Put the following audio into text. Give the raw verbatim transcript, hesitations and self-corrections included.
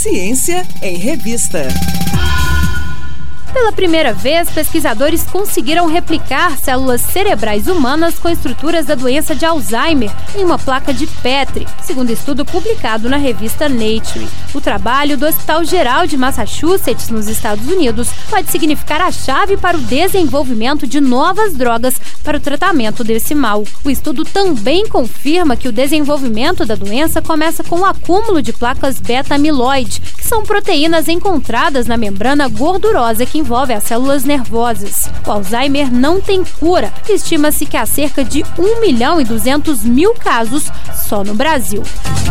Ciência em Revista. Pela primeira vez, pesquisadores conseguiram replicar células cerebrais humanas com estruturas da doença de Alzheimer em uma placa de Petri, segundo estudo publicado na revista Nature. O trabalho do Hospital Geral de Massachusetts, nos Estados Unidos, pode significar a chave para o desenvolvimento de novas drogas para o tratamento desse mal. O estudo também confirma que o desenvolvimento da doença começa com o acúmulo de placas beta-amiloide, que são proteínas encontradas na membrana gordurosa que envolve as células nervosas. O Alzheimer não tem cura. Estima-se que há cerca de um milhão e duzentos mil casos só no Brasil.